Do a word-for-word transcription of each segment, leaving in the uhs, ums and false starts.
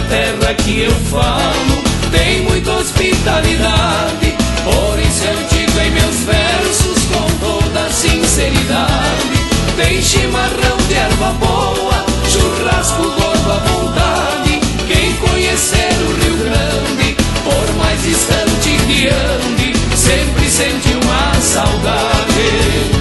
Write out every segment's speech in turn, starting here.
terra que eu falo tem muita hospitalidade, por isso eu digo em meus versos com toda sinceridade: tem chimarrão de erva boa, churrasco gordo à vontade. Quem conhecer o Rio Grande, por mais distante que ande, sempre sente uma saudade.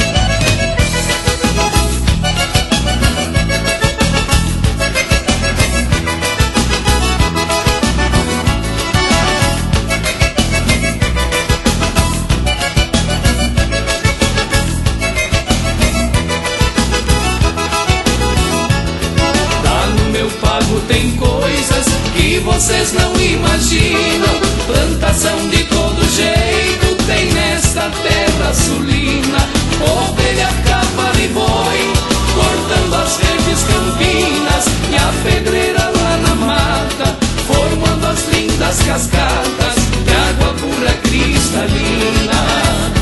Tem coisas que vocês não imaginam. Plantação de todo jeito tem nesta terra sulina. Ovelha, cavalo e boi, cortando as verdes campinas, e a pedreira lá na mata, formando as lindas cascatas de água pura cristalina.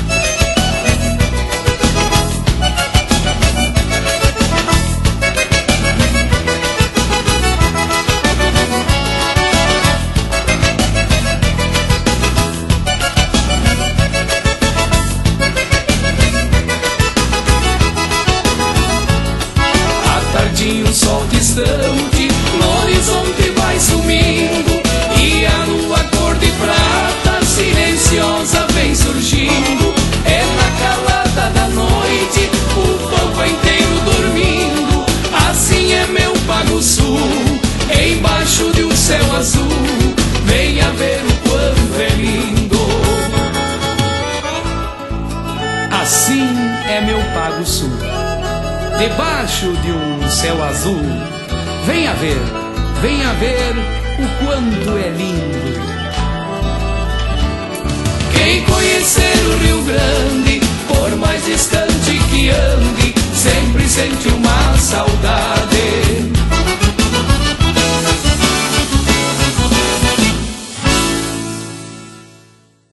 Um sol distante no horizonte vai sumindo, e a lua cor de prata silenciosa vem surgindo. É na calada da noite o povo inteiro dormindo. Assim é meu Pago Sul, embaixo de um céu azul. Venha ver o quanto é lindo. Assim é meu Pago Sul, debaixo de um céu azul. Venha ver, venha ver o quanto é lindo. Quem conhecer o Rio Grande, por mais distante que ande, sempre sente um